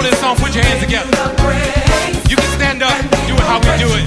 this song, put your hands together. You can stand up, do it how we do it.